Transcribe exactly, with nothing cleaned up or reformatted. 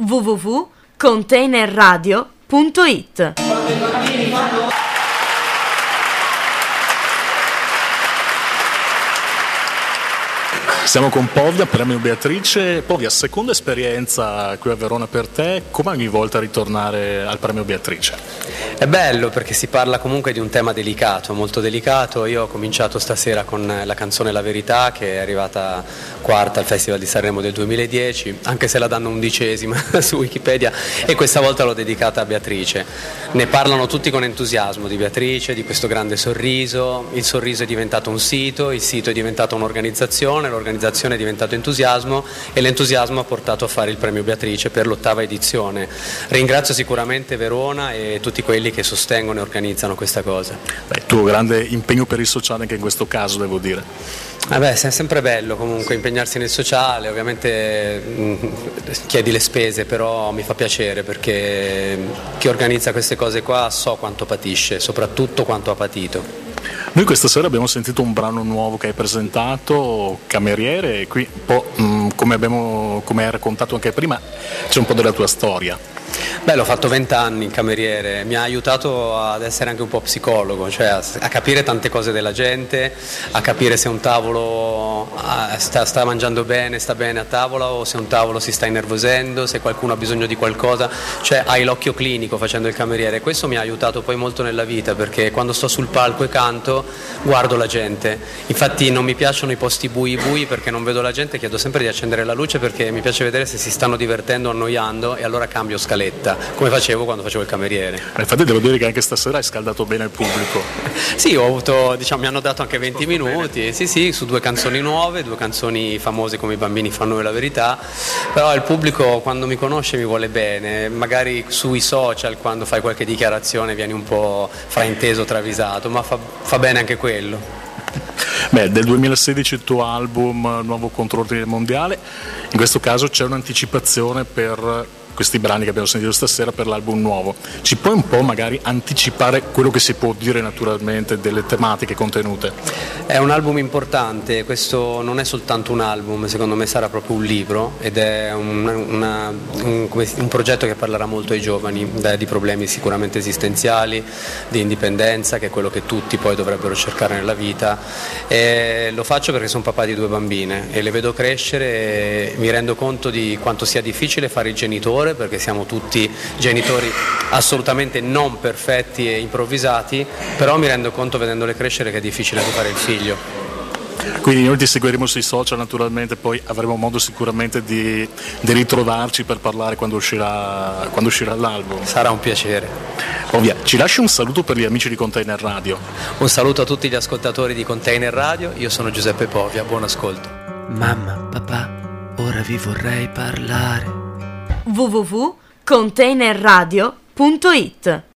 w w w punto container radio punto it. Siamo con Povia, Premio Beatrice. Povia, seconda esperienza qui a Verona per te, come ogni volta ritornare al Premio Beatrice? È bello perché si parla comunque di un tema delicato, molto delicato. Io ho cominciato stasera con la canzone La Verità, che è arrivata quarta al Festival di Sanremo del duemiladieci, anche se la danno undicesima su Wikipedia, e questa volta l'ho dedicata a Beatrice. Ne parlano tutti con entusiasmo di Beatrice, di questo grande sorriso. Il sorriso è diventato un sito, il sito è diventato un'organizzazione, l'organizzazione è diventato entusiasmo e l'entusiasmo ha portato a fare il Premio Beatrice per l'ottava edizione. Ringrazio sicuramente Verona e tutti quelli che sostengono e organizzano questa cosa. Beh, tuo grande impegno per il sociale anche in questo caso, devo dire. Vabbè, è sempre bello comunque impegnarsi nel sociale, ovviamente mh, chiedi le spese, però mi fa piacere perché chi organizza queste cose qua so quanto patisce, soprattutto quanto ha patito. Noi questa sera abbiamo sentito un brano nuovo che hai presentato, Cameriere, e qui un po' mh, come, abbiamo, come hai raccontato anche prima c'è un po' della tua storia. Beh, l'ho fatto vent'anni in cameriere, mi ha aiutato ad essere anche un po' psicologo, cioè a, a capire tante cose della gente, a capire se un tavolo ah, sta, sta mangiando bene, sta bene a tavola, o se un tavolo si sta innervosendo, se qualcuno ha bisogno di qualcosa, cioè hai l'occhio clinico facendo il cameriere. Questo mi ha aiutato poi molto nella vita, perché quando sto sul palco e canto guardo la gente. Infatti non mi piacciono i posti bui bui perché non vedo la gente, chiedo sempre di accendere la luce perché mi piace vedere se si stanno divertendo o annoiando, e allora cambio scaletta, come facevo quando facevo il cameriere. Infatti devo dire che anche stasera hai scaldato bene il pubblico. Sì, ho avuto, diciamo, mi hanno dato anche venti minuti, sì sì, su due canzoni nuove, due canzoni famose come I bambini fanno La Verità, però il pubblico quando mi conosce mi vuole bene, magari sui social quando fai qualche dichiarazione vieni un po' frainteso, travisato, ma fa, fa bene anche quello. Beh, del duemilasedici il tuo album Nuovo Contrordine Mondiale, in questo caso c'è un'anticipazione per questi brani che abbiamo sentito stasera per l'album nuovo. Ci puoi un po' magari anticipare quello che si può dire naturalmente delle tematiche contenute? È un album importante, questo non è soltanto un album, secondo me sarà proprio un libro, ed è un, una, un, un progetto che parlerà molto ai giovani, di problemi sicuramente esistenziali, di indipendenza, che è quello che tutti poi dovrebbero cercare nella vita. E lo faccio perché sono papà di due bambine e le vedo crescere e mi rendo conto di quanto sia difficile fare il genitore, perché siamo tutti genitori assolutamente non perfetti e improvvisati, però mi rendo conto vedendole crescere che è difficile anche fare il figlio. Quindi noi ti seguiremo sui social naturalmente, poi avremo modo sicuramente di, di ritrovarci per parlare quando uscirà, quando uscirà l'album. Sarà un piacere. Ovvia, ci lasci un saluto per gli amici di Container Radio. Un saluto a tutti gli ascoltatori di Container Radio, io sono Giuseppe Povia, buon ascolto. Mamma, papà, ora vi vorrei parlare. w w w punto container radio punto it